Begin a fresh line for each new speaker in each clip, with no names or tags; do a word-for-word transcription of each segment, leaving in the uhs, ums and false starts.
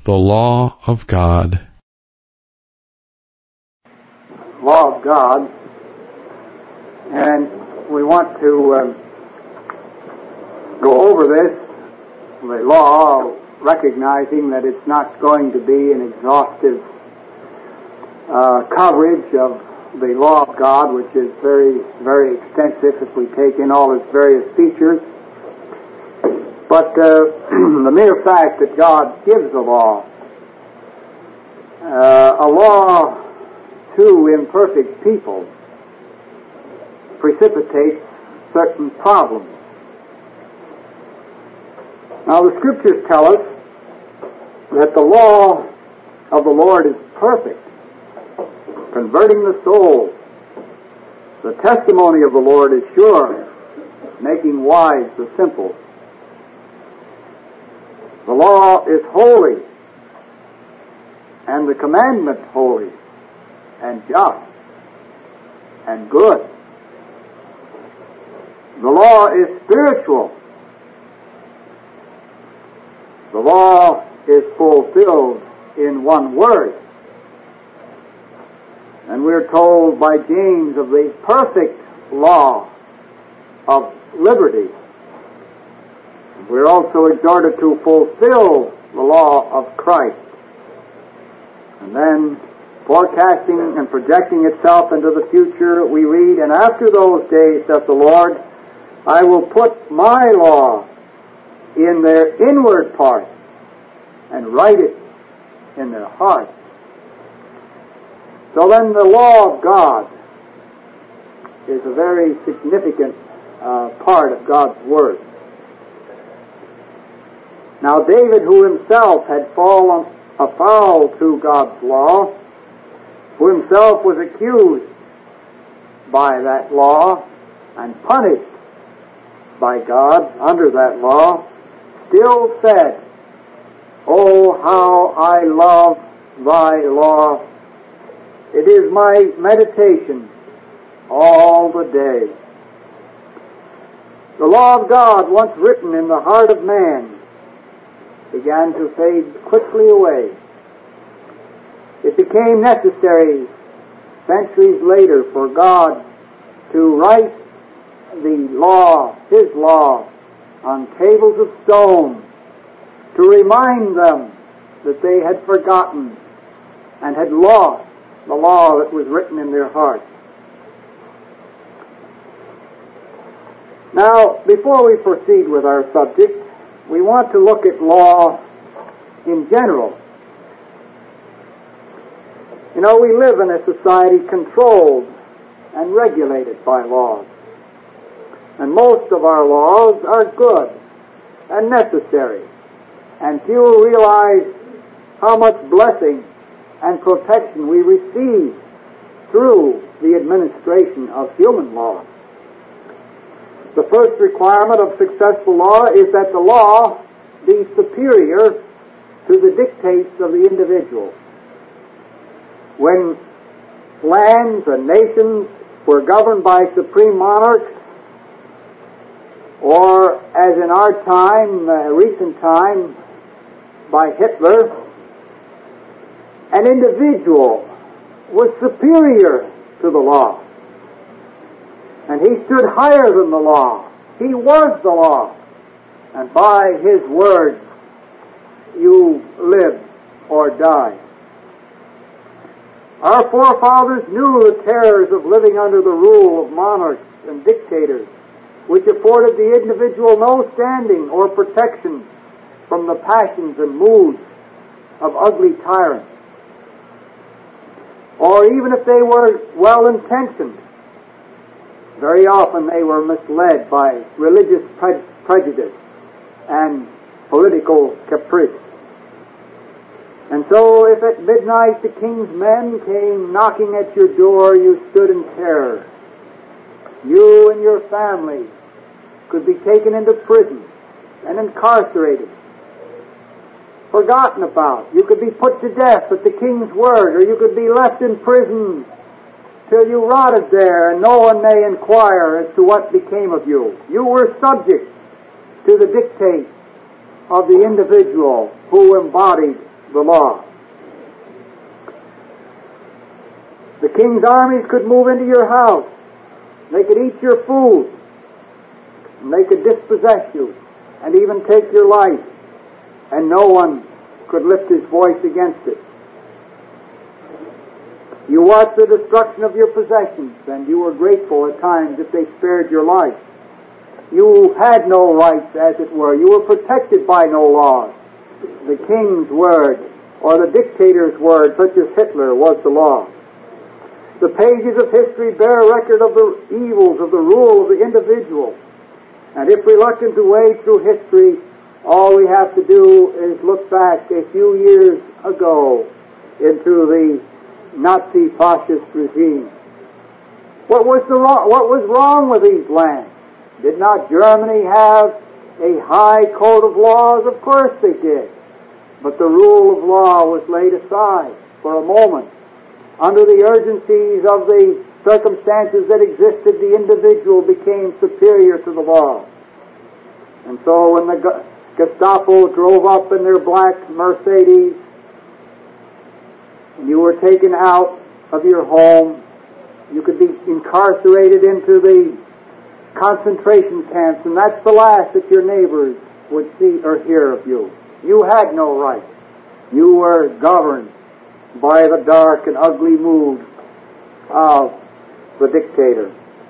the law of God.
Law of God, and we want to uh, go over this, the law, recognizing that it's not going to be an exhaustive uh, coverage of the law of God, which is very, very extensive if we take in all its various features. But uh, the mere fact that God gives a law, uh, a law to imperfect people, precipitates certain problems. Now the Scriptures tell us that the law of the Lord is perfect, converting the soul. The testimony of the Lord is sure, making wise the simple. The law is holy, and the commandment holy, and just, and good. The law is spiritual. The law is fulfilled in one word. And we're told by James of the perfect law of liberty. We're also exhorted to fulfill the law of Christ. And then, forecasting and projecting itself into the future, we read, "And after those days, saith the Lord, I will put my law in their inward part and write it in their heart." So then the law of God is a very significant uh, part of God's Word. Now David, who himself had fallen afoul to God's law, who himself was accused by that law and punished by God under that law, still said, "Oh, how I love thy law. It is my meditation all the day." The law of God, once written in the heart of man, began to fade quickly away. It became necessary centuries later for God to write the law, His law, on tables of stone to remind them that they had forgotten and had lost the law that was written in their hearts. Now, before we proceed with our subject, we want to look at law in general. You know, we live in a society controlled and regulated by laws. And most of our laws are good and necessary. And few realize how much blessing and protection we receive through the administration of human law. The first requirement of successful law is that the law be superior to the dictates of the individual. When lands and nations were governed by supreme monarchs, or as in our time, uh, recent time, by Hitler, an individual was superior to the law. And he stood higher than the law. He was the law. And by his word, you live or die. Our forefathers knew the terrors of living under the rule of monarchs and dictators, which afforded the individual no standing or protection from the passions and moods of ugly tyrants. Or even if they were well-intentioned, very often they were misled by religious pre- prejudice and political caprice. And so if at midnight the king's men came knocking at your door, you stood in terror. You and your family could be taken into prison and incarcerated, forgotten about. You could be put to death at the king's word, or you could be left in prison till you rotted there and no one may inquire as to what became of you. You were subject to the dictates of the individual who embodied the law. The king's armies could move into your house. They could eat your food. And they could dispossess you and even take your life. And no one could lift his voice against it. You watched the destruction of your possessions, and you were grateful at times if they spared your life. You had no rights, as it were. You were protected by no laws. The king's word, or the dictator's word, such as Hitler, was the law. The pages of history bear record of the evils of the rule of the individual. And if reluctant to wade through history, all we have to do is look back a few years ago into the Nazi fascist regime. What was the wrong, what was wrong with these lands? Did not Germany have a high code of laws? Of course they did. But the rule of law was laid aside for a moment. Under the urgencies of the circumstances that existed, the individual became superior to the law. And so when the Gestapo drove up in their black Mercedes, and you were taken out of your home, you could be incarcerated into the concentration camps, and that's the last that your neighbors would see or hear of you. You had no right. You were governed by the dark and ugly mood of the dictator.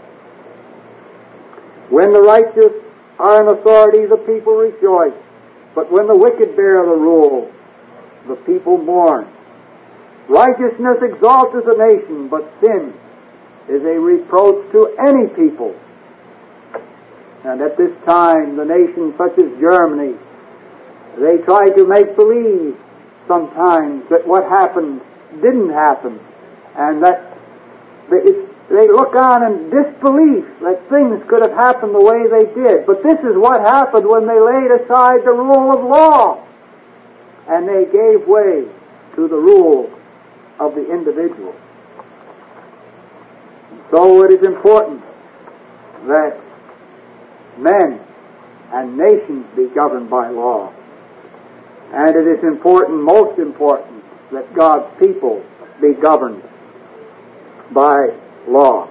When the righteous are in authority, the people rejoice. But when the wicked bear the rule, the people mourn. Righteousness exalteth a nation, but sin is a reproach to any people. And at this time, the nations such as Germany, they try to make believe sometimes that what happened didn't happen, and that it's, they look on in disbelief that things could have happened the way they did. But this is what happened when they laid aside the rule of law, and they gave way to the rule of the individual. So it is important that men and nations be governed by law. And it is important, most important, that God's people be governed by law.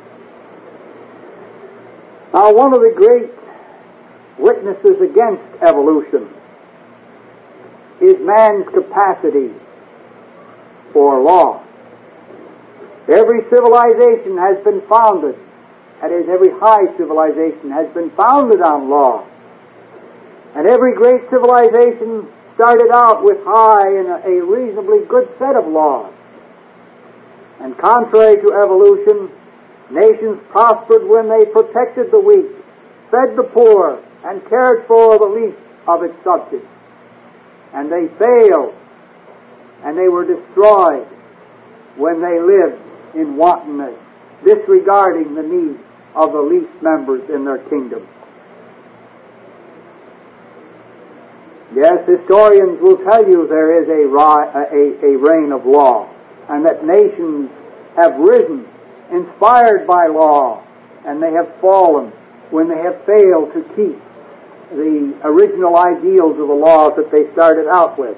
Now, one of the great witnesses against evolution is man's capacity for law. Every civilization has been founded, that is, every high civilization has been founded on law. And every great civilization started out with high and a reasonably good set of laws. And contrary to evolution, nations prospered when they protected the weak, fed the poor, and cared for the least of its subjects. And they failed, and they were destroyed when they lived in wantonness, disregarding the needs of the least members in their kingdom. Yes, historians will tell you there is a, a, a reign of law, and that nations have risen, inspired by law, and they have fallen when they have failed to keep the original ideals of the laws that they started out with.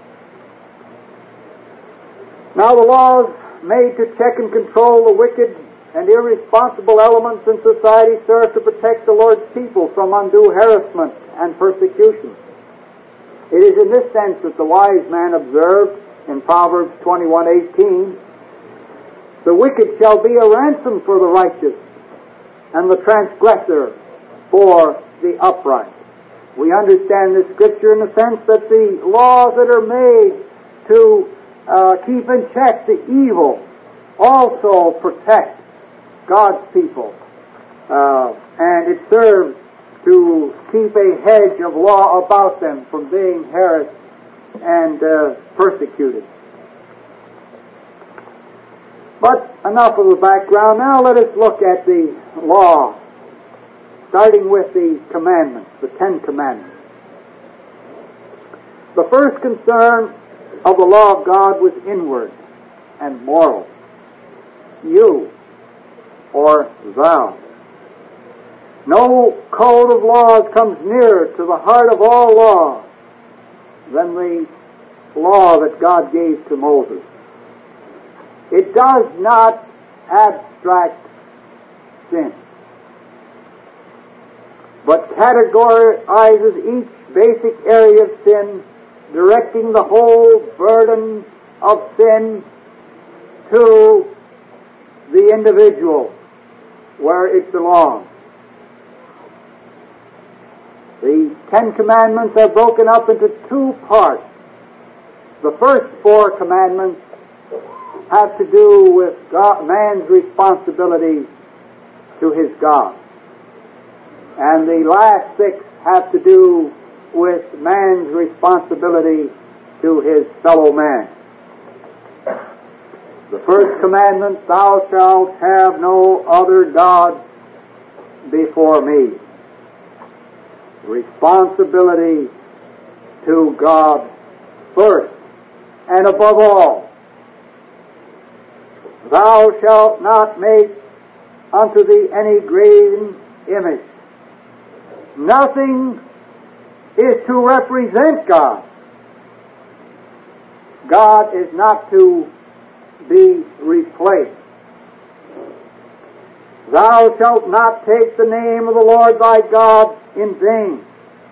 Now, the laws made to check and control the wicked and irresponsible elements in society serve to protect the Lord's people from undue harassment and persecution. It is in this sense that the wise man observed in Proverbs twenty-one eighteen, "The wicked shall be a ransom for the righteous, and the transgressor for the upright." We understand this scripture in the sense that the laws that are made to uh, keep in check the evil also protect God's people, uh, and it serves to keep a hedge of law about them from being harassed and uh, persecuted. But enough of the background. Now let us look at the law, starting with the commandments, the Ten Commandments. The first concern of the law of God was inward and moral. You, or thou. No code of laws comes nearer to the heart of all law than the law that God gave to Moses, it does not abstract sin, but categorizes each basic area of sin, directing the whole burden of sin to the individual where it belongs. The Ten Commandments are broken up into two parts. The first four commandments have to do with God, man's responsibility to his God. And the last six have to do with man's responsibility to his fellow man. The first commandment, thou shalt have no other gods before me. Responsibility to God first and above all. Thou shalt not make unto thee any graven image. Nothing is to represent God. God is not to be replaced. Thou shalt not take the name of the Lord thy God in vain.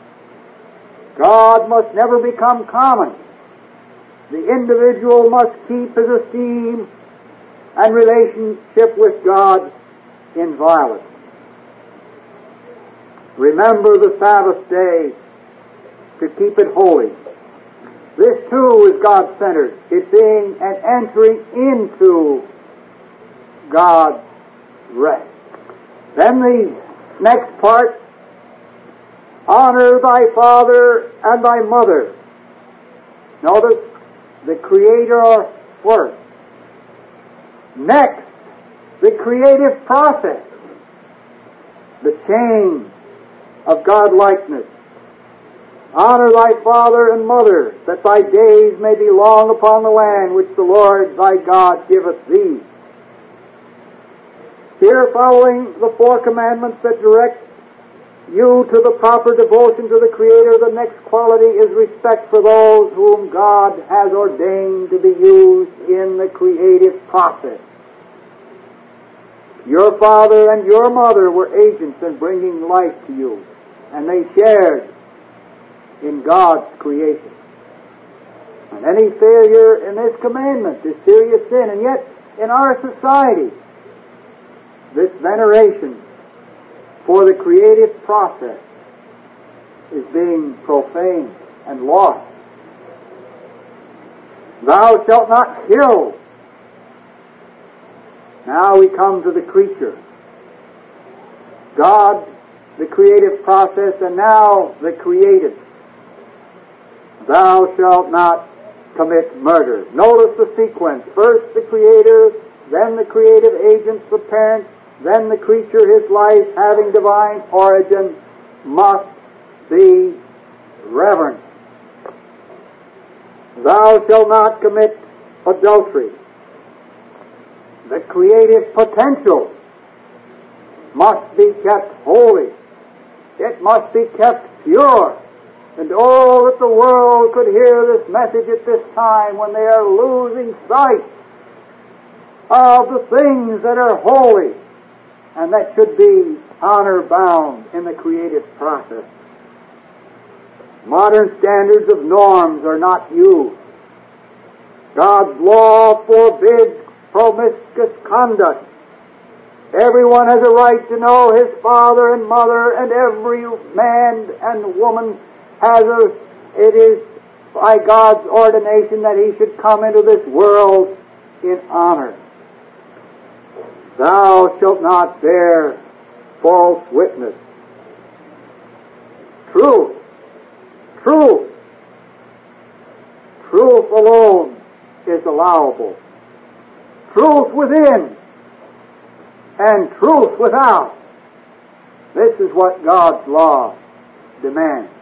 God must never become common. The individual must keep his esteem and relationship with God inviolate. Remember the Sabbath day to keep it holy. This too is God-centered. It being an entering into God's rest. Then the next part, honor thy father and thy mother. Notice the Creator first. Next, the creative process, the change of God-likeness. Honor thy father and mother, that thy days may be long upon the land which the Lord thy God giveth thee. Here, following the four commandments that direct you to the proper devotion to the Creator, the next quality is respect for those whom God has ordained to be used in the creative process. Your father and your mother were agents in bringing life to you, and they shared in God's creation. And any failure in this commandment is serious sin. And yet, in our society, this veneration for the creative process is being profaned and lost. Thou shalt not kill. Now we come to the creature. God, the creative process, and now the created. Thou shalt not commit murder. Notice the sequence. First the Creator, then the creative agents, the parent, then the creature, his life, having divine origin, must be reverenced. Thou shalt not commit adultery. The creative potential must be kept holy. It must be kept pure. And oh, that the world could hear this message at this time when they are losing sight of the things that are holy and that should be honor-bound in the creative process. Modern standards of norms are not used. God's law forbids promiscuous conduct. Everyone has a right to know his father and mother, and every man and woman has a, it is by God's ordination that he should come into this world in honor. Thou shalt not bear false witness. Truth, truth, truth alone is allowable. Truth within and truth without. This is what God's law demands.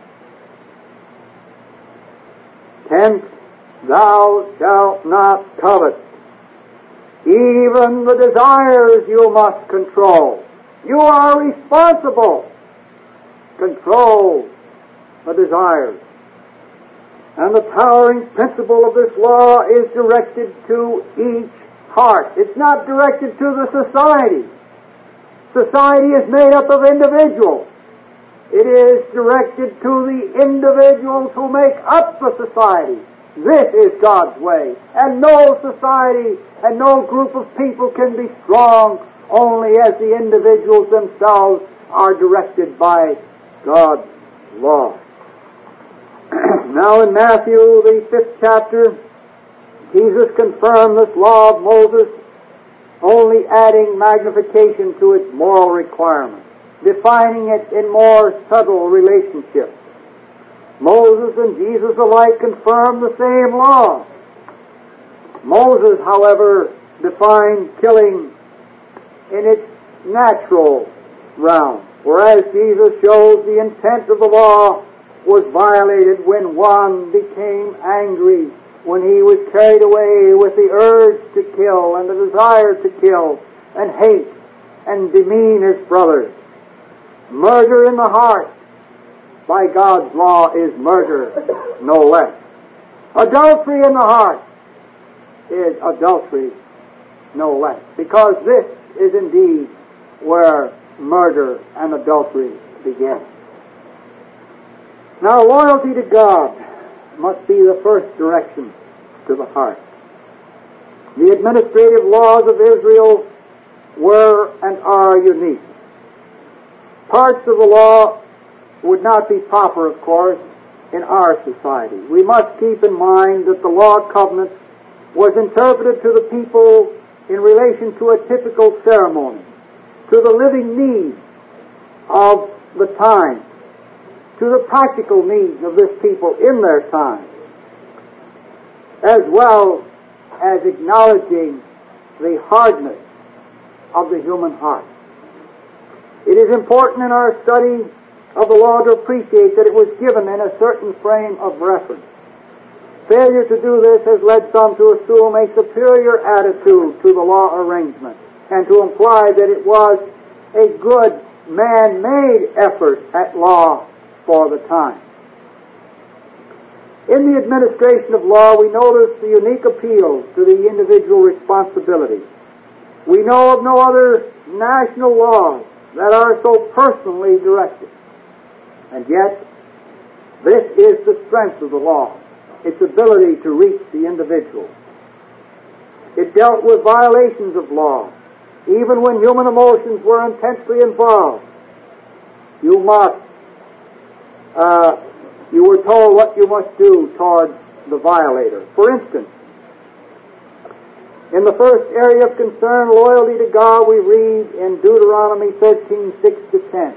Tenth, thou shalt not covet. Even the desires you must control. You are responsible. Control the desires. And the towering principle of this law is directed to each heart. It's not directed to the society. Society is made up of individuals. It is directed to the individuals who make up the society. This is God's way. And no society and no group of people can be strong only as the individuals themselves are directed by God's law. Now in Matthew, the fifth chapter, Jesus confirmed this law of Moses, only adding magnification to its moral requirements, defining it in more subtle relationships. Moses and Jesus alike confirmed the same law. Moses, however, defined killing in its natural realm, whereas Jesus shows the intent of the law was violated when one became angry, when he was carried away with the urge to kill and the desire to kill and hate and demean his brothers. Murder in the heart, by God's law, is murder, no less. Adultery in the heart is adultery, no less, because this is indeed where murder and adultery begin. Now, loyalty to God must be the first direction to the heart. The administrative laws of Israel were and are unique. Parts of the law would not be proper, of course, in our society. We must keep in mind that the law covenant was interpreted to the people in relation to a typical ceremony, to the living needs of the time, to the practical needs of this people in their time, as well as acknowledging the hardness of the human heart. It is important in our study of the law to appreciate that it was given in a certain frame of reference. Failure to do this has led some to assume a superior attitude to the law arrangement and to imply that it was a good man-made effort at law for the time. In the administration of law, we notice the unique appeal to the individual responsibility. We know of no other national laws that are so personally directed. And yet, this is the strength of the law, its ability to reach the individual. It dealt with violations of law, even when human emotions were intensely involved. You must, uh, you were told what you must do toward the violator. For instance, in the first area of concern, loyalty to God, we read in Deuteronomy thirteen, six to ten.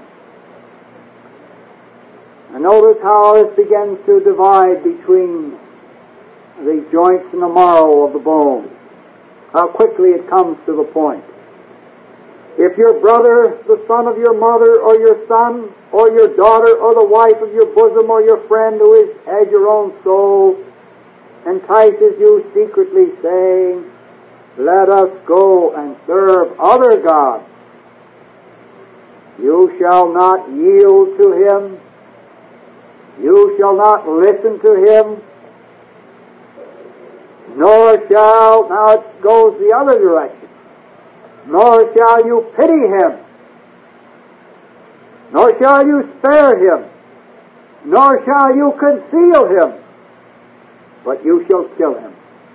And notice how this begins to divide between the joints and the marrow of the bone. How quickly it comes to the point. If your brother, the son of your mother, or your son, or your daughter, or the wife of your bosom, or your friend who is as your own soul, entices you secretly, saying, "Let us go and serve other gods," you shall not yield to him, you shall not listen to him, nor shall, now it goes the other direction, nor shall you pity him, nor shall you spare him, nor shall you conceal him, but you shall kill him.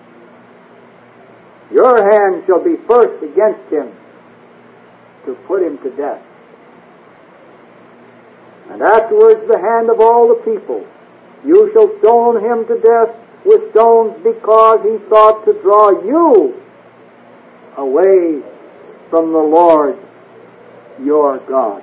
Your hand shall be first against him to put him to death, and afterwards the hand of all the people. You shall stone him to death with stones, because he sought to draw you away from the Lord your God.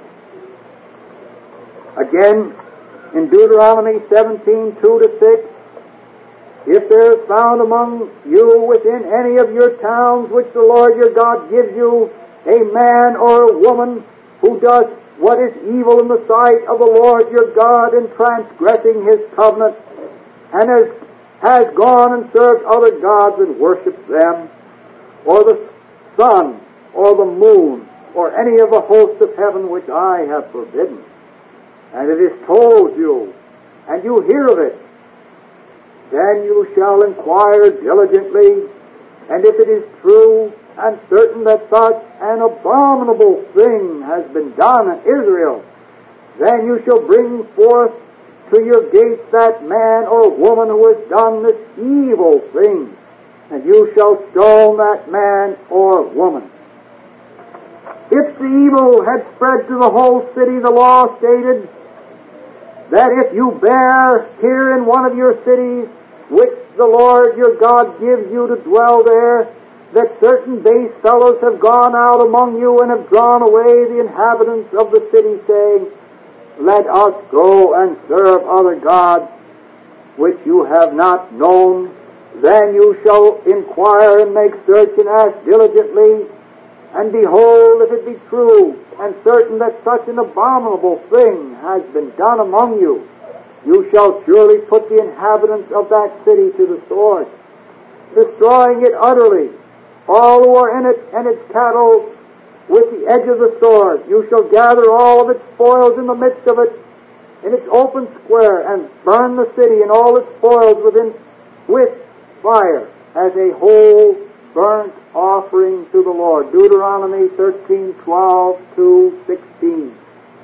Again, in Deuteronomy seventeen, two to six, if there is found among you within any of your towns which the Lord your God gives you a man or a woman who does what is evil in the sight of the Lord your God in transgressing his covenant, and has, has gone and served other gods and worshipped them, or the sun, or the moon, or any of the hosts of heaven which I have forbidden, and it is told you, and you hear of it, then you shall inquire diligently, and if it is true and certain that such an abominable thing has been done in Israel, then you shall bring forth to your gates that man or woman who has done this evil thing, and you shall stone that man or woman. If the evil had spread to the whole city, the law stated that if you bear here in one of your cities, which the Lord your God gives you to dwell there, that certain base fellows have gone out among you and have drawn away the inhabitants of the city, saying, let us go and serve other gods, which you have not known. Then you shall inquire and make search and ask diligently, and behold, if it be true and certain that such an abominable thing has been done among you, you shall surely put the inhabitants of that city to the sword, destroying it utterly, all who are in it and its cattle with the edge of the sword. You shall gather all of its spoils in the midst of it, in its open square, and burn the city and all its spoils within with fire, as a whole burnt offering to the Lord. Deuteronomy thirteen, twelve to sixteen.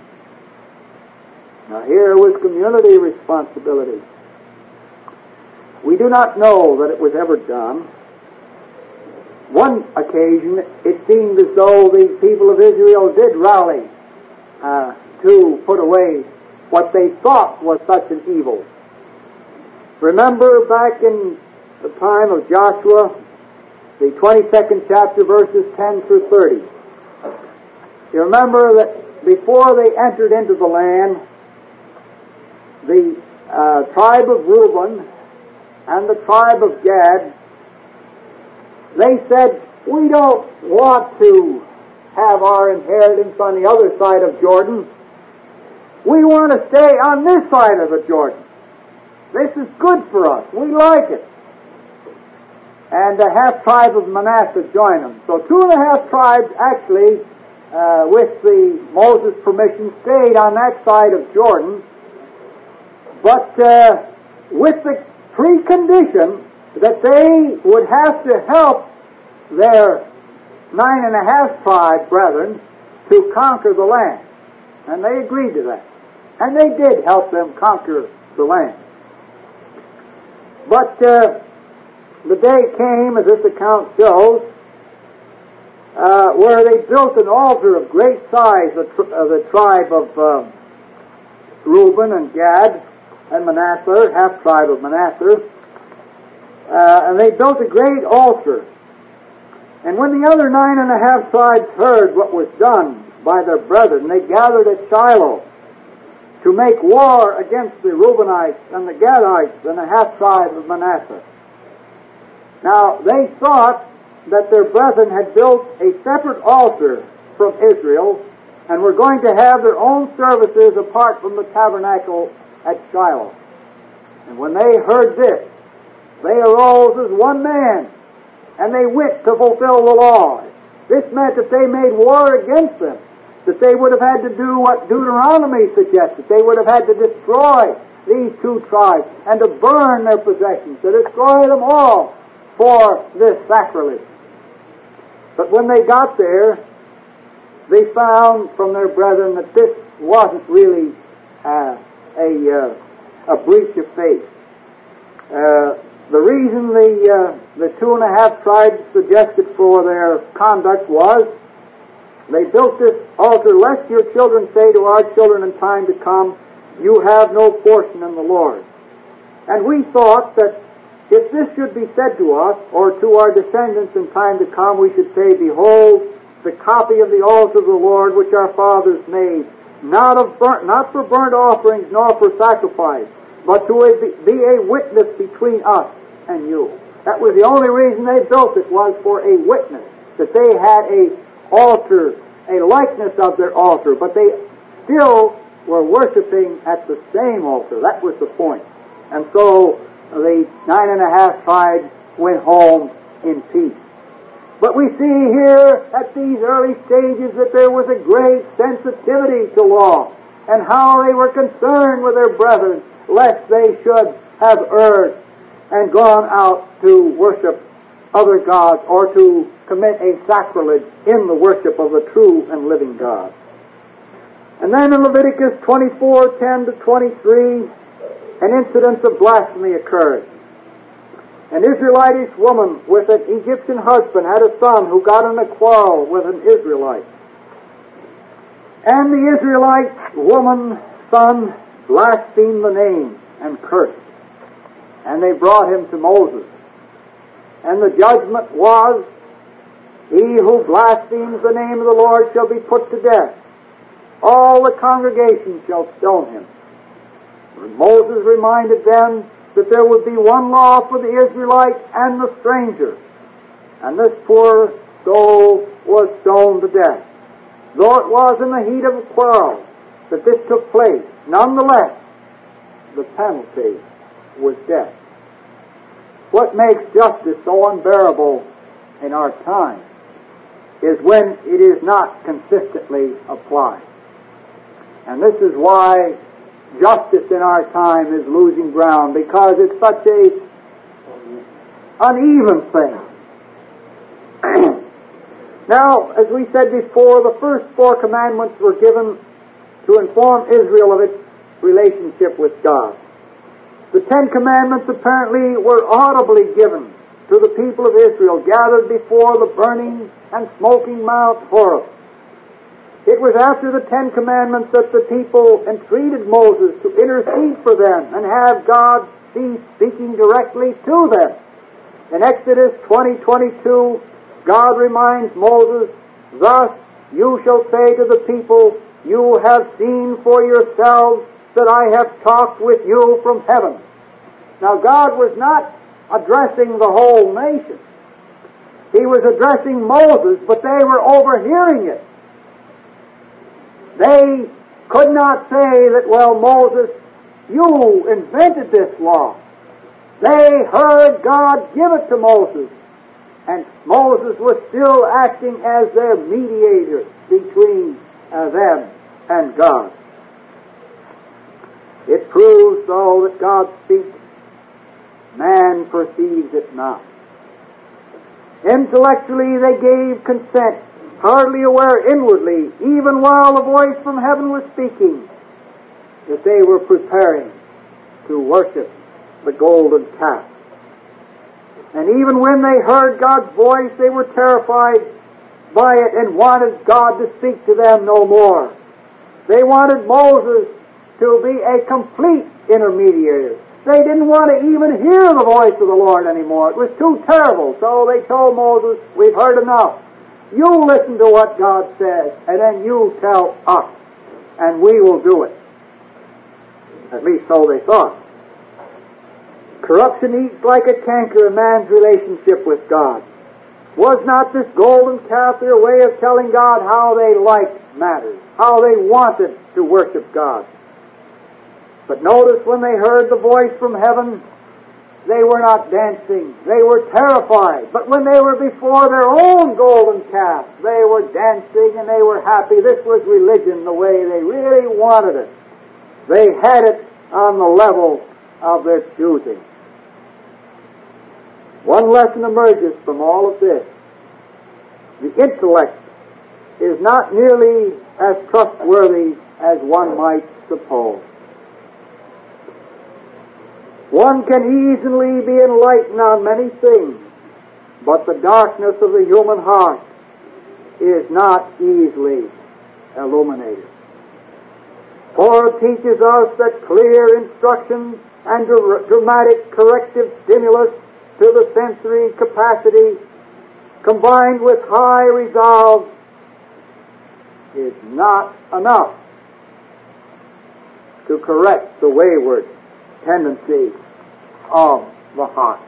Now here was community responsibility. We do not know that it was ever done. One occasion, it seemed as though the people of Israel did rally uh, to put away what they thought was such an evil. Remember back in the time of Joshua, the twenty-second chapter, verses ten through thirty. You remember that before they entered into the land, the uh, tribe of Reuben and the tribe of Gad, they said, we don't want to have our inheritance on the other side of Jordan. We want to stay on this side of the Jordan. This is good for us. We like it. And the half tribe of Manasseh joined them. So two and a half tribes actually, uh, with the Moses' permission, stayed on that side of Jordan, but uh, with the precondition that they would have to help their nine and a half tribe brethren to conquer the land. And they agreed to that. And they did help them conquer the land. But uh, the day came, as this account shows, uh, where they built an altar of great size of the, uh, the tribe of uh, Reuben and Gad and Manasseh, half tribe of Manasseh. Uh, and they built a great altar. And when the other nine and a half tribes heard what was done by their brethren, they gathered at Shiloh to make war against the Reubenites and the Gadites and the half tribe of Manasseh. Now, they thought that their brethren had built a separate altar from Israel and were going to have their own services apart from the tabernacle at Shiloh. And when they heard this, they arose as one man, and they went to fulfill the law. This meant that they made war against them, that they would have had to do what Deuteronomy suggested. They would have had to destroy these two tribes and to burn their possessions, to destroy them all for this sacrilege. But when they got there, they found from their brethren that this wasn't really uh, a, uh, a breach of faith. Uh, the reason the, uh, the two and a half tribes suggested for their conduct was they built this altar, lest your children say to our children in time to come, you have no portion in the Lord. And we thought that if this should be said to us, or to our descendants in time to come, we should say, behold, the copy of the altar of the Lord which our fathers made, not of burnt, not for burnt offerings nor for sacrifice, but to be a witness between us and you. That was the only reason they built it, was for a witness, that they had a altar, a likeness of their altar, but they still were worshiping at the same altar. That was the point. And so the nine and a half tribes went home in peace. But we see here at these early stages that there was a great sensitivity to law, and how they were concerned with their brethren, lest they should have erred. and gone out to worship other gods or to commit a sacrilege in the worship of the true and living God. And then in Leviticus twenty-four, ten to twenty-three, an incident of blasphemy occurred. An Israelitish woman with an Egyptian husband had a son who got in a quarrel with an Israelite. And the Israelite woman's son blasphemed the name and cursed. And they brought him to Moses. And the judgment was, he who blasphemes the name of the Lord shall be put to death. All the congregation shall stone him. And Moses reminded them that there would be one law for the Israelite and the stranger. And this poor soul was stoned to death. Though it was in the heat of a quarrel that this took place, nonetheless, the penalty was death. What makes justice so unbearable in our time is when it is not consistently applied. And this is why justice in our time is losing ground, because it's such a uneven thing. Now, as we said before, the first four commandments were given to inform Israel of its relationship with God. The Ten Commandments apparently were audibly given to the people of Israel gathered before the burning and smoking Mount Horeb. It was after the Ten Commandments that the people entreated Moses to intercede for them and have God be speaking directly to them. In Exodus twenty twenty-two, God reminds Moses, "Thus you shall say to the people, you have seen for yourselves that I have talked with you from heaven." Now God was not addressing the whole nation. He was addressing Moses, but they were overhearing it. They could not say that, well, Moses, you invented this law. They heard God give it to Moses, and Moses was still acting as their mediator between uh, them and God. It proves, though, that God speaks, man perceives it not. Intellectually they gave consent, hardly aware inwardly, even while the voice from heaven was speaking, that they were preparing to worship the golden calf. And even when they heard God's voice, they were terrified by it and wanted God to speak to them no more. They wanted Moses to be a complete intermediary. They didn't want to even hear the voice of the Lord anymore. It was too terrible. So they told Moses, "We've heard enough. You listen to what God says, and then you tell us, and we will do it." At least so they thought. Corruption eats like a canker a man's relationship with God. Was not this golden calf their way of telling God how they liked matters, how they wanted to worship God? But notice when they heard the voice from heaven, they were not dancing. They were terrified. But when they were before their own golden calf, they were dancing and they were happy. This was religion the way they really wanted it. They had it on the level of their choosing. One lesson emerges from all of this. The intellect is not nearly as trustworthy as one might suppose. One can easily be enlightened on many things, but the darkness of the human heart is not easily illuminated. For it teaches us that clear instruction and dr- dramatic corrective stimulus to the sensory capacity, combined with high resolve, is not enough to correct the wayward tendency of the heart.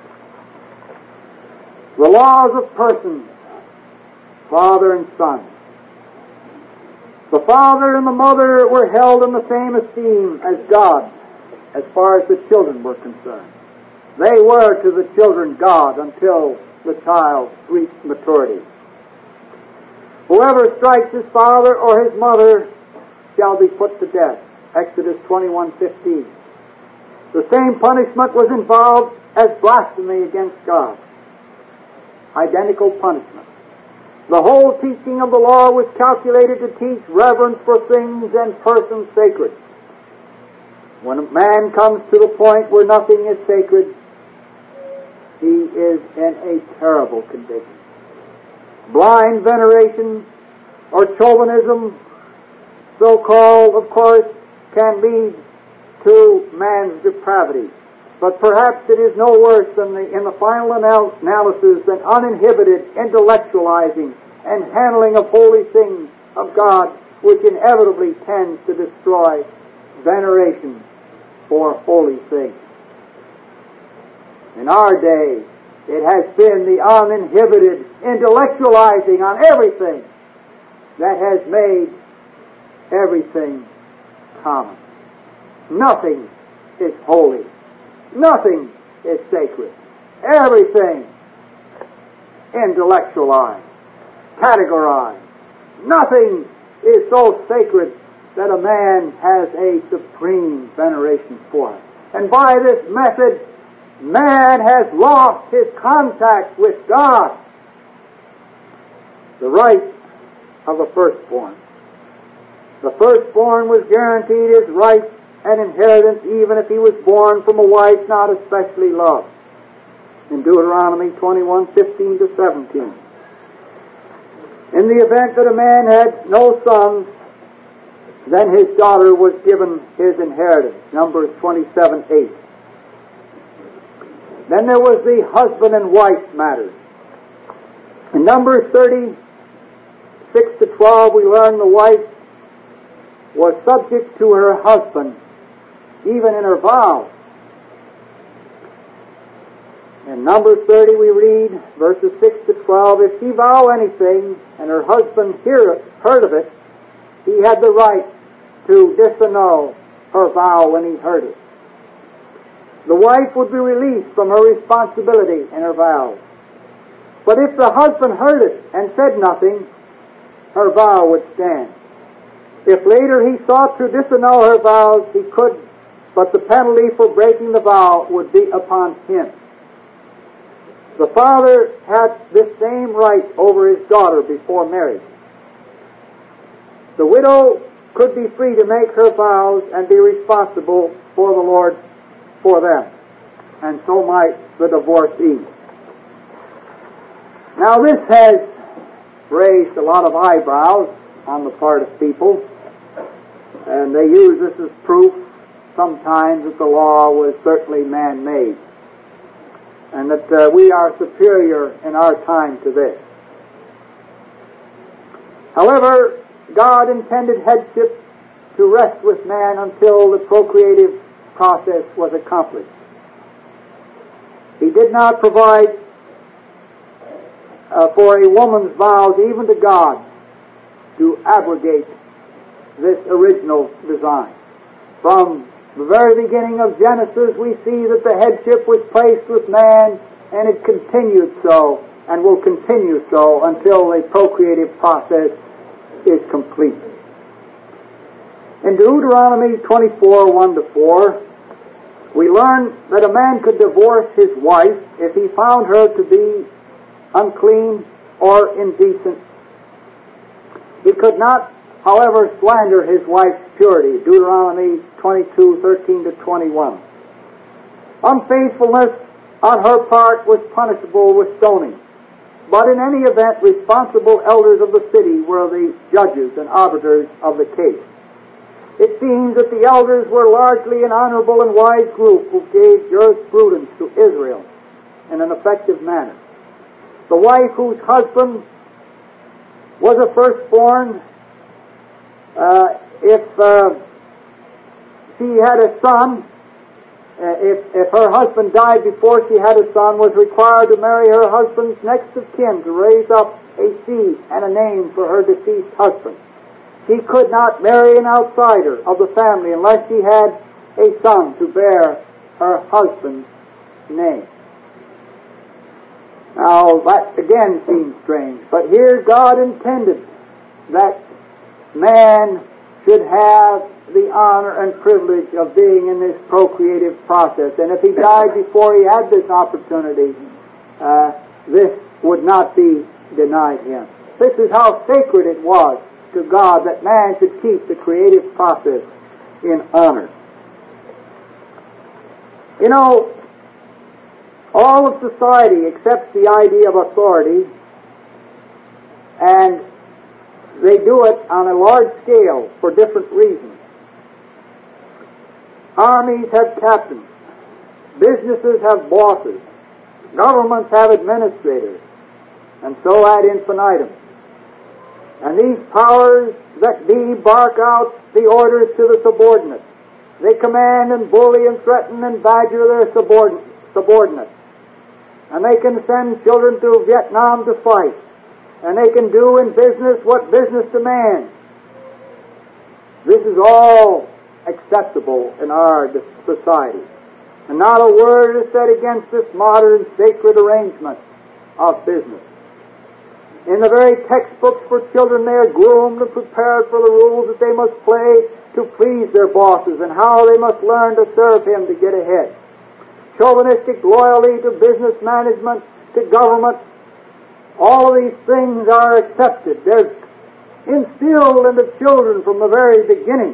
The laws of persons, father and son. The father and the mother were held in the same esteem as God as far as the children were concerned. They were to the children God until the child reached maturity. Whoever strikes his father or his mother shall be put to death. Exodus twenty-one fifteen. The same punishment was involved as blasphemy against God. Identical punishment. The whole teaching of the law was calculated to teach reverence for things and persons sacred. When a man comes to the point where nothing is sacred, he is in a terrible condition. Blind veneration or chauvinism, so-called, of course, can lead to man's depravity. But perhaps it is no worse than the, in the final anal- analysis than uninhibited intellectualizing and handling of holy things of God, which inevitably tends to destroy veneration for holy things. In our day, it has been the uninhibited intellectualizing on everything that has made everything common. Nothing is holy. Nothing is sacred. Everything intellectualized, categorized. Nothing is so sacred that a man has a supreme veneration for it. And by this method, man has lost his contact with God. The right of the firstborn. The firstborn was guaranteed his right and inheritance even if he was born from a wife not especially loved. In Deuteronomy twenty-one, fifteen to seventeen. In the event that a man had no sons, then his daughter was given his inheritance. Numbers twenty-seven, eight. Then there was the husband and wife matter. In Numbers thirty, six to twelve, we learn the wife was subject to her husband, even in her vows. In Numbers thirty we read, verses six to twelve, if she vow anything, and her husband hear, heard of it, he had the right to disannul her vow when he heard it. The wife would be released from her responsibility in her vows. But if the husband heard it and said nothing, her vow would stand. If later he sought to disannul her vows, he could, but the penalty for breaking the vow would be upon him. The father had this same right over his daughter before marriage. The widow could be free to make her vows and be responsible for the Lord for them, and so might the divorcee. Now this has raised a lot of eyebrows on the part of people, and they use this as proof sometimes that the law was certainly man-made, and that uh, we are superior in our time to this. However, God intended headship to rest with man until the procreative process was accomplished. He did not provide uh, for a woman's vows, even to God, to abrogate this original design. From the very beginning of Genesis, we see that the headship was placed with man, and it continued so, and will continue so until the procreative process is complete. In Deuteronomy twenty-four, one to four, we learn that a man could divorce his wife if he found her to be unclean or indecent. He could not, however, slander his wife's purity. Deuteronomy twenty-two, thirteen to twenty-one. Unfaithfulness on her part was punishable with stoning. But in any event, responsible elders of the city were the judges and arbiters of the case. It seems that the elders were largely an honorable and wise group who gave jurisprudence to Israel in an effective manner. The wife whose husband was a firstborn, uh, if uh, she had a son, uh, if, if her husband died before she had a son, was required to marry her husband's next of kin to raise up a seed and a name for her deceased husband. She could not marry an outsider of the family unless she had a son to bear her husband's name. Now, that again seems strange, but here God intended that man should have the honor and privilege of being in this procreative process. And if he died before he had this opportunity, uh, this would not be denied him. This is how sacred it was to God that man should keep the creative process in honor. You know, all of society accepts the idea of authority, and they do it on a large scale for different reasons. Armies have captains. Businesses have bosses. Governments have administrators. And so ad infinitum. And these powers that be bark out the orders to the subordinates. They command and bully and threaten and badger their subordinates. And they can send children to Vietnam to fight. And they can do in business what business demands. This is all acceptable in our society. And not a word is said against this modern sacred arrangement of business. In the very textbooks for children, they are groomed and prepared for the rules that they must play to please their bosses and how they must learn to serve him to get ahead. Chauvinistic loyalty to business management, to government, all of these things are accepted. They're instilled into children from the very beginning.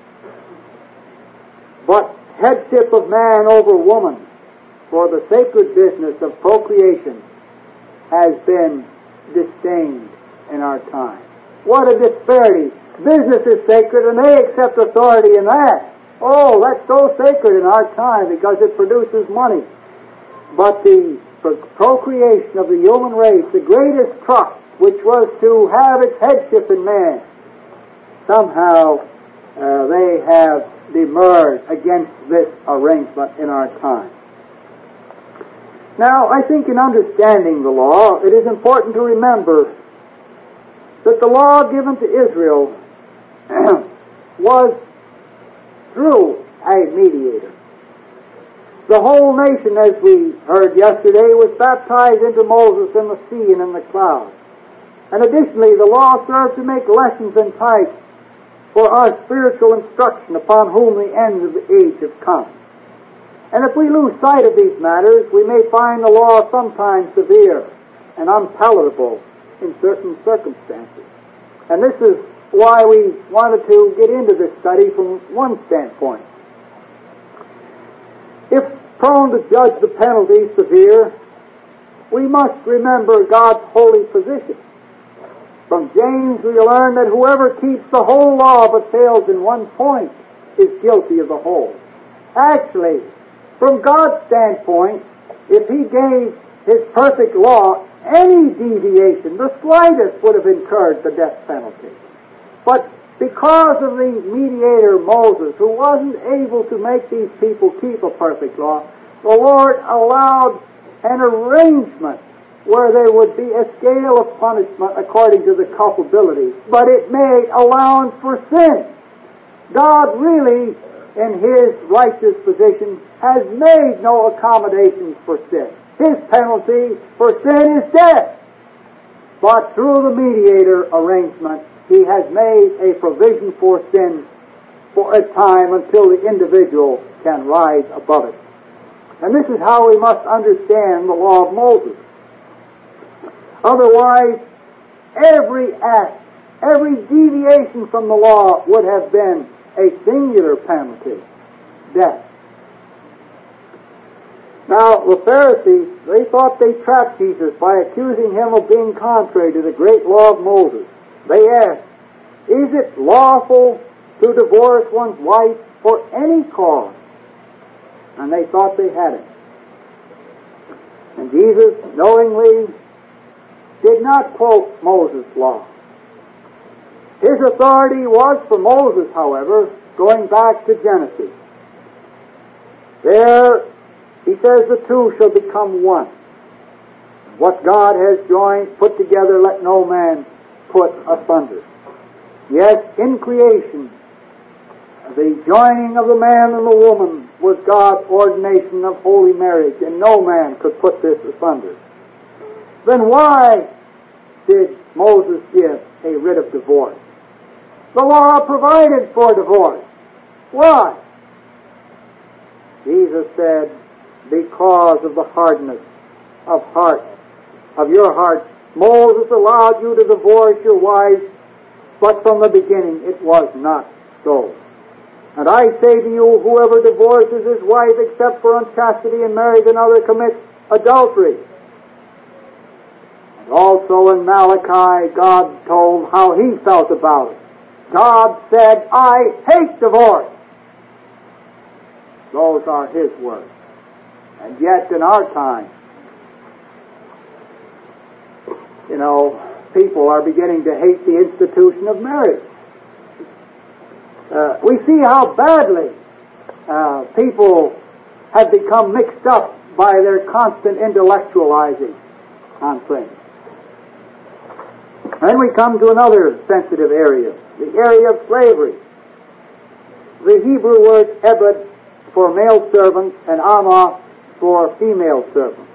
But headship of man over woman for the sacred business of procreation has been disdained in our time. What a disparity. Business is sacred and they accept authority in that. Oh, that's so sacred in our time because it produces money. But the procreation of the human race, the greatest trust, which was to have its headship in man, somehow uh, they have demurred against this arrangement in our time. Now, I think in understanding the law, it is important to remember that the law given to Israel was through a mediator. The whole nation, as we heard yesterday, was baptized into Moses in the sea and in the cloud. And additionally, the law served to make lessons and types for our spiritual instruction upon whom the end of the age has come. And if we lose sight of these matters, we may find the law sometimes severe and unpalatable in certain circumstances. And this is why we wanted to get into this study from one standpoint. If prone to judge the penalty severe, we must remember God's holy position. From James we learn that whoever keeps the whole law but fails in one point is guilty of the whole. Actually, from God's standpoint, if He gave His perfect law, any deviation, the slightest, would have incurred the death penalty. But because of the mediator Moses, who wasn't able to make these people keep a perfect law, the Lord allowed an arrangement where there would be a scale of punishment according to the culpability, but it made allowance for sin. God really, in His righteous position, has made no accommodations for sin. His penalty for sin is death. But through the mediator arrangement, He has made a provision for sin for a time until the individual can rise above it. And this is how we must understand the law of Moses. Otherwise, every act, every deviation from the law would have been a singular penalty, death. Now, the Pharisees, they thought they trapped Jesus by accusing Him of being contrary to the great law of Moses. They asked, is it lawful to divorce one's wife for any cause? And they thought they had it. And Jesus knowingly did not quote Moses' law. His authority was for Moses, however, going back to Genesis. There, He says, the two shall become one. What God has joined, put together, let no man put asunder. Yes, in creation, the joining of the man and the woman was God's ordination of holy marriage, and no man could put this asunder. Then why did Moses give a writ of divorce? The law provided for divorce. Why? Jesus said, because of the hardness of heart, of your heart. Moses allowed you to divorce your wives, but from the beginning it was not so. And I say to you, whoever divorces his wife except for unchastity and marries another commits adultery. And also in Malachi, God told how he felt about it. God said, I hate divorce. Those are his words. And yet in our time, you know, people are beginning to hate the institution of marriage. Uh, we see how badly uh, people have become mixed up by their constant intellectualizing on things. Then we come to another sensitive area, the area of slavery. The Hebrew word ebed for male servants and ama for female servants.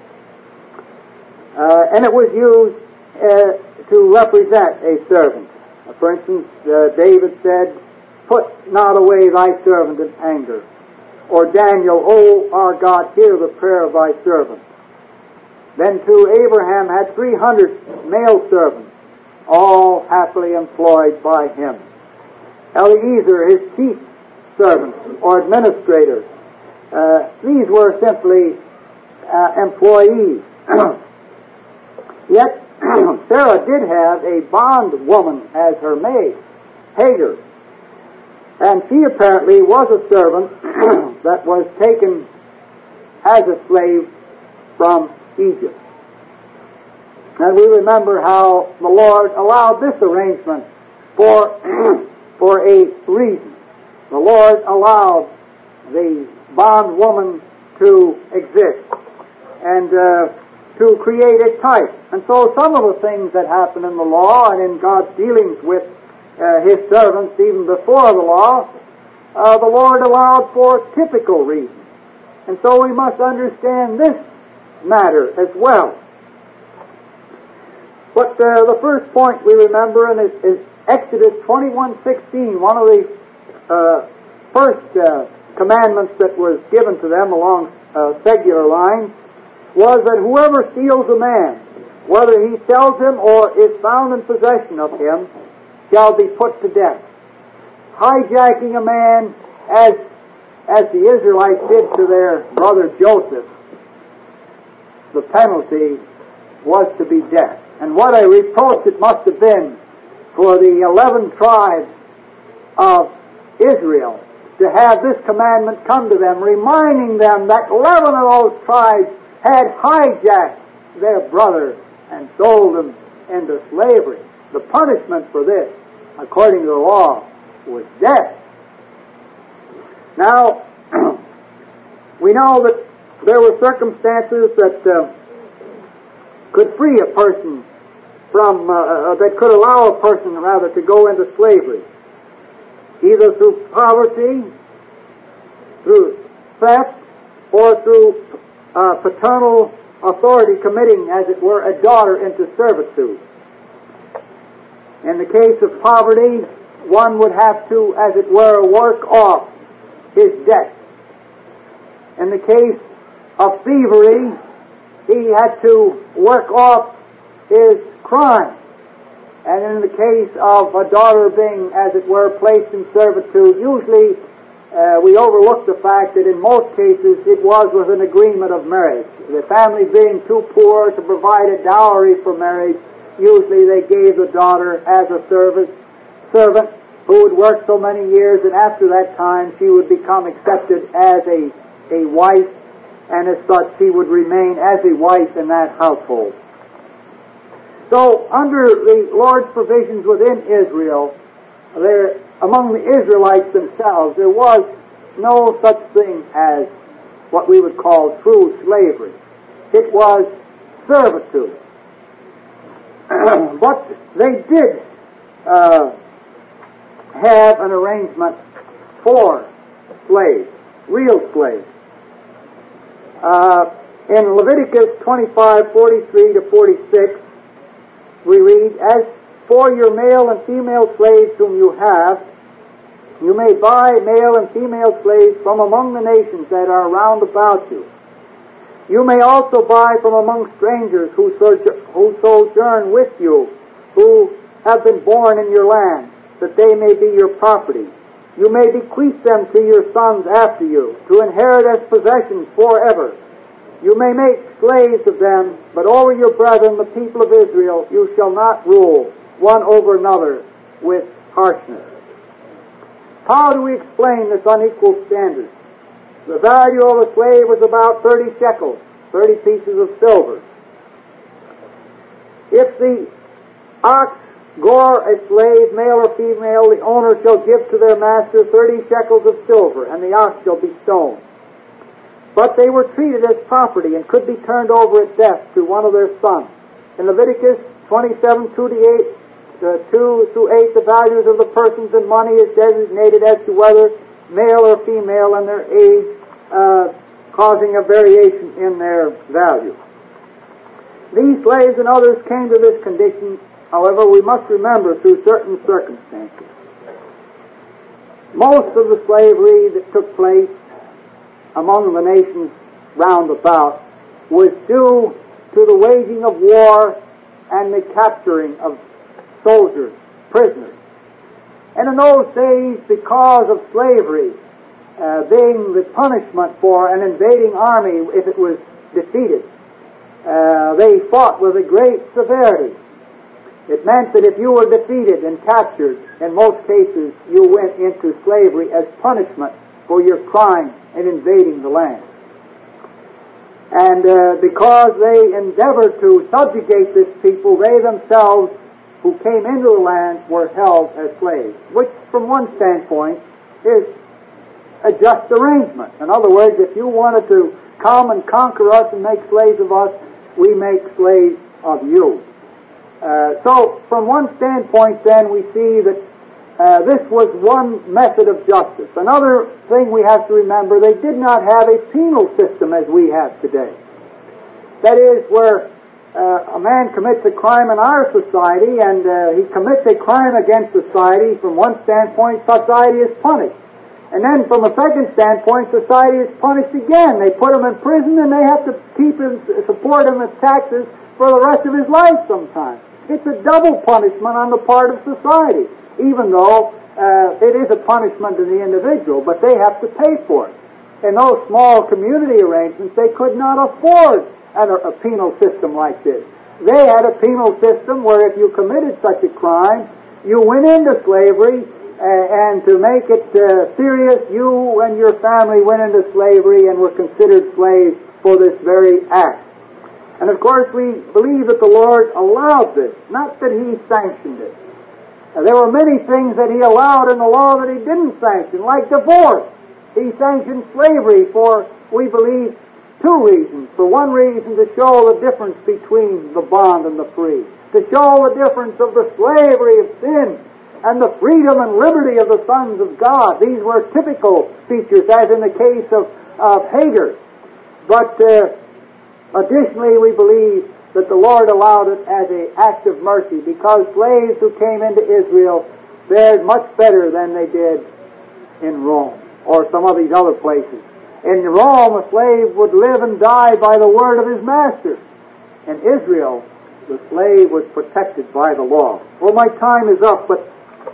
Uh, and it was used uh, to represent a servant. Uh, for instance, uh, David said, put not away thy servant in anger. Or Daniel, O our God, hear the prayer of thy servant. Then too, Abraham had three hundred male servants, all happily employed by him. Eliezer, his chief servant or administrator, uh, these were simply uh, employees. Yet Sarah did have a bondwoman as her maid, Hagar. And she apparently was a servant that was taken as a slave from Egypt. And we remember how the Lord allowed this arrangement for, for a reason. The Lord allowed the bondwoman to exist and uh, to create a type. And so some of the things that happen in the law and in God's dealings with uh, His servants even before the law, uh, the Lord allowed for typical reasons. And so we must understand this matter as well. But uh, the first point we remember in is, is Exodus twenty-one sixteen, one of the uh, first uh, commandments that was given to them along uh, secular lines, was that whoever steals a man, whether he sells him or is found in possession of him, shall be put to death. Hijacking a man, as as the Israelites did to their brother Joseph, the penalty was to be death. And what a reproach it must have been for the eleven tribes of Israel to have this commandment come to them, reminding them that eleven of those tribes had hijacked their brother and sold him into slavery. The punishment for this, according to the law, was death. Now, we know that there were circumstances that uh, could free a person from, uh, that could allow a person, rather, to go into slavery, either through poverty, through theft, or through uh, paternal authority committing, as it were, a daughter into servitude. In the case of poverty, one would have to, as it were, work off his debt. In the case of thievery, he had to work off his crime. And in the case of a daughter being, as it were, placed in servitude, usually uh, we overlook the fact that in most cases it was with an agreement of marriage. The family being too poor to provide a dowry for marriage, usually they gave the daughter as a service, servant who would work so many years, and after that time she would become accepted as a, a wife, and as such she would remain as a wife in that household. So, under the Lord's provisions within Israel, there, among the Israelites themselves, there was no such thing as what we would call true slavery. It was servitude. But they did uh, have an arrangement for slaves, real slaves. Uh, in Leviticus twenty-five, forty-three to forty-six, we read, As for your male and female slaves whom you have, you may buy male and female slaves from among the nations that are round about you. You may also buy from among strangers who sojourn with you, who have been born in your land, that they may be your property. You may bequeath them to your sons after you, to inherit as possessions forever. You may make slaves of them, but over your brethren, the people of Israel, you shall not rule one over another with harshness. How do we explain this unequal standard? The value of a slave was about thirty shekels, thirty pieces of silver. If the ox gore a slave, male or female, the owner shall give to their master thirty shekels of silver, and the ox shall be stoned. But they were treated as property and could be turned over at death to one of their sons. In Leviticus twenty-seven, two to eight, uh, two through eight, the values of the persons and money is designated as to whether male or female and their age, uh, causing a variation in their value. These slaves and others came to this condition, however, we must remember, through certain circumstances. Most of the slavery that took place among the nations round about was due to the waging of war and the capturing of soldiers, prisoners. And in those days, because of slavery uh, being the punishment for an invading army if it was defeated, uh, they fought with a great severity. It meant that if you were defeated and captured, in most cases you went into slavery as punishment for your crime in invading the land. And uh, because they endeavored to subjugate this people, they themselves, who came into the land, were held as slaves, which from one standpoint is a just arrangement. In other words, if you wanted to come and conquer us and make slaves of us, we make slaves of you. Uh, so, from one standpoint, then, we see that uh, this was one method of justice. Another thing we have to remember, they did not have a penal system as we have today. That is, where uh, a man commits a crime in our society, and uh, he commits a crime against society. From one standpoint, society is punished. And then, from a second standpoint, society is punished again. They put him in prison, and they have to keep him, support him with taxes for the rest of his life sometimes. It's a double punishment on the part of society, even though uh, it is a punishment to the individual, but they have to pay for it. In those small community arrangements, they could not afford a, a penal system like this. They had a penal system where if you committed such a crime, you went into slavery, uh, and to make it uh, serious, you and your family went into slavery and were considered slaves for this very act. And of course, we believe that the Lord allowed this, not that He sanctioned it. Now, there were many things that He allowed in the law that He didn't sanction, like divorce. He sanctioned slavery for, we believe, two reasons. For one reason, to show the difference between the bond and the free. To show the difference of the slavery of sin and the freedom and liberty of the sons of God. These were typical features, as in the case of, of Hagar. But uh, additionally, we believe that the Lord allowed it as an act of mercy, because slaves who came into Israel fared much better than they did in Rome or some of these other places. In Rome, a slave would live and die by the word of his master. In Israel, the slave was protected by the law. Well, my time is up, but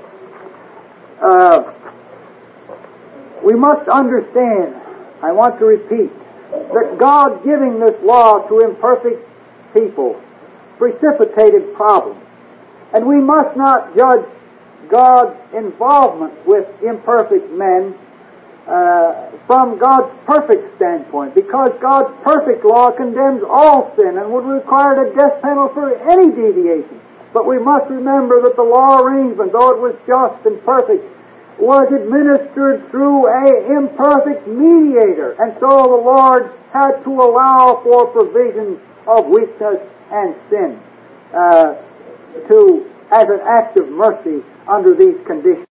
uh, we must understand, I want to repeat, that God giving this law to imperfect people precipitated problems. And we must not judge God's involvement with imperfect men uh, from God's perfect standpoint, because God's perfect law condemns all sin and would require a death penalty for any deviation. But we must remember that the law arrangement, though it was just and perfect, was administered through an imperfect mediator. And so the Lord had to allow for provisions of weakness and sin uh, to, as an act of mercy under these conditions.